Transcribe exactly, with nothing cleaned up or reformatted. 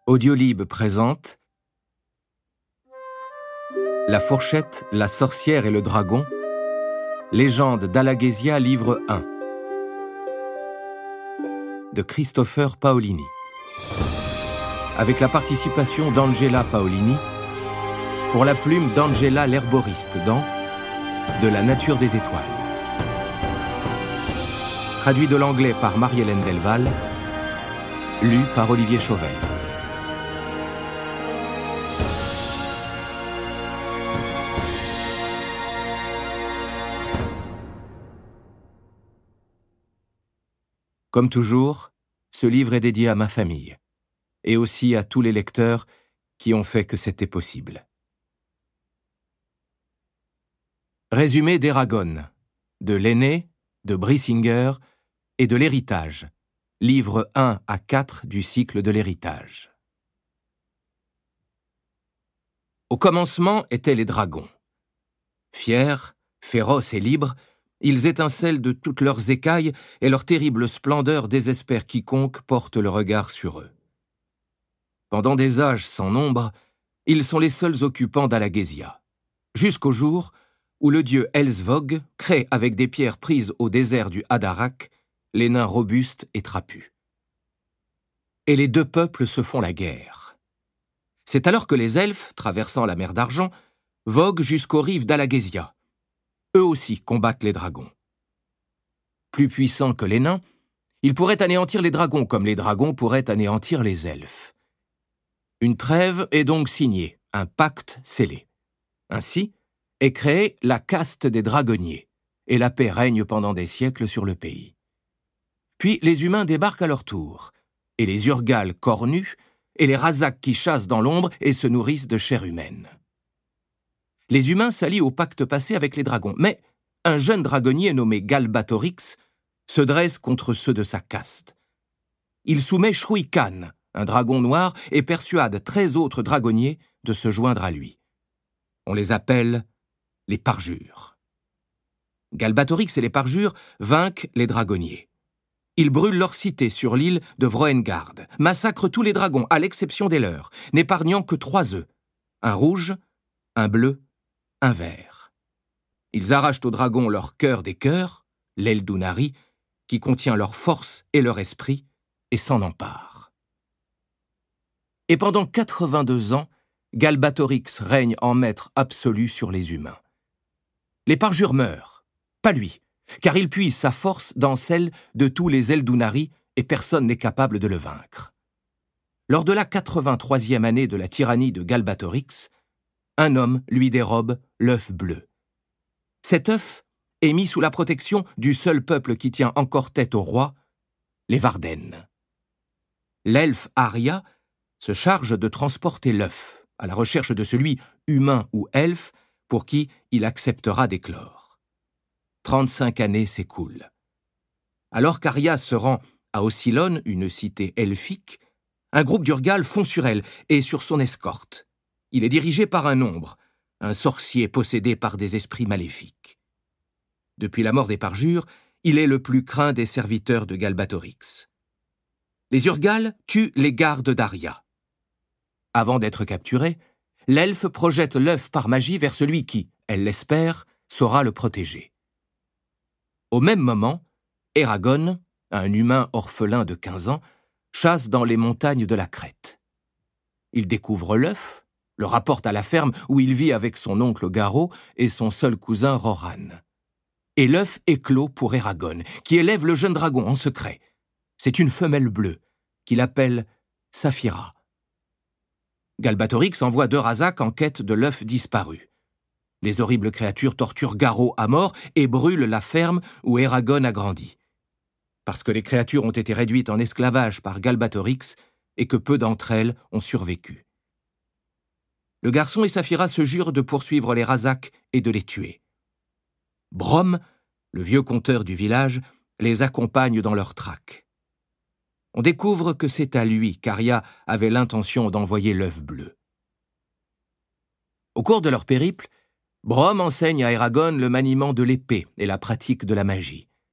Audiolib présente La fourchette, la sorcière et le dragon, Légende d'Alaghesia, livre un, de Christopher Paolini, avec la participation d'Angela Paolini, pour la plume d'Angela l'herboriste dans De la nature des étoiles. Traduit de l'anglais par Marie-Hélène Delval, lu par Olivier Chauvel. Comme toujours, ce livre est dédié à ma famille, et aussi à tous les lecteurs qui ont fait que c'était possible. Résumé d'Eragon, de l'aîné, de Brisinger et de l'héritage, livres un à quatre du cycle de l'héritage. Au commencement étaient les dragons. Fiers, féroces et libres, ils étincellent de toutes leurs écailles et leur terrible splendeur désespère quiconque porte le regard sur eux. Pendant des âges sans nombre, ils sont les seuls occupants d'Alaghesia, jusqu'au jour où le dieu Elsvog crée avec des pierres prises au désert du Hadarach les nains robustes et trapus. Et les deux peuples se font la guerre. C'est alors que les elfes, traversant la mer d'argent, voguent jusqu'aux rives d'Alaghesia. Eux aussi combattent les dragons. Plus puissants que les nains, ils pourraient anéantir les dragons comme les dragons pourraient anéantir les elfes. Une trêve est donc signée, un pacte scellé. Ainsi est créée la caste des dragonniers, et la paix règne pendant des siècles sur le pays. Puis les humains débarquent à leur tour, et les Urgals cornus, et les Razaks qui chassent dans l'ombre et se nourrissent de chair humaine. Les humains s'allient au pacte passé avec les dragons, mais un jeune dragonnier nommé Galbatorix se dresse contre ceux de sa caste. Il soumet Shruy Khan, un dragon noir, et persuade treize autres dragonniers de se joindre à lui. On les appelle les parjures. Galbatorix et les parjures vainquent les dragonniers. Ils brûlent leur cité sur l'île de Vroengard, massacrent tous les dragons à l'exception des leurs, n'épargnant que trois œufs, un rouge, un bleu, un vert. Ils arrachent aux dragons leur cœur des cœurs, l'Eldunari, qui contient leur force et leur esprit, et s'en emparent. Et pendant quatre-vingt-deux ans, Galbatorix règne en maître absolu sur les humains. Les parjures meurent, pas lui, car il puise sa force dans celle de tous les Eldunari et personne n'est capable de le vaincre. Lors de la quatre-vingt-troisième année de la tyrannie de Galbatorix, un homme lui dérobe l'œuf bleu. Cet œuf est mis sous la protection du seul peuple qui tient encore tête au roi, les Varden. L'elfe Arya se charge de transporter l'œuf, à la recherche de celui, humain ou elfe, pour qui il acceptera d'éclore. Trente-cinq années s'écoulent. Alors qu'Arya se rend à Oscillon, une cité elfique, un groupe d'Urgals fond sur elle et sur son escorte. Il est dirigé par un ombre, un sorcier possédé par des esprits maléfiques. Depuis la mort des parjures, il est le plus craint des serviteurs de Galbatorix. Les Urgals tuent les gardes d'Arya. Avant d'être capturé, l'elfe projette l'œuf par magie vers celui qui, elle l'espère, saura le protéger. Au même moment, Eragon, un humain orphelin de quinze ans, chasse dans les montagnes de la Crète. Il découvre l'œuf, le rapporte à la ferme où il vit avec son oncle Garo et son seul cousin Roran. Et l'œuf éclot pour Eragon, qui élève le jeune dragon en secret. C'est une femelle bleue, qu'il appelle Saphira. Galbatorix envoie deux Razaks en quête de l'œuf disparu. Les horribles créatures torturent Garo à mort et brûlent la ferme où Eragon a grandi. Parce que les créatures ont été réduites en esclavage par Galbatorix et que peu d'entre elles ont survécu. Le garçon et Saphira se jurent de poursuivre les Razaks et de les tuer. Brom, le vieux conteur du village, les accompagne dans leur traque. On découvre que c'est à lui qu'Arya avait l'intention d'envoyer l'œuf bleu. Au cours de leur périple, Brom enseigne à Eragon le maniement de l'épée et la pratique de la magie.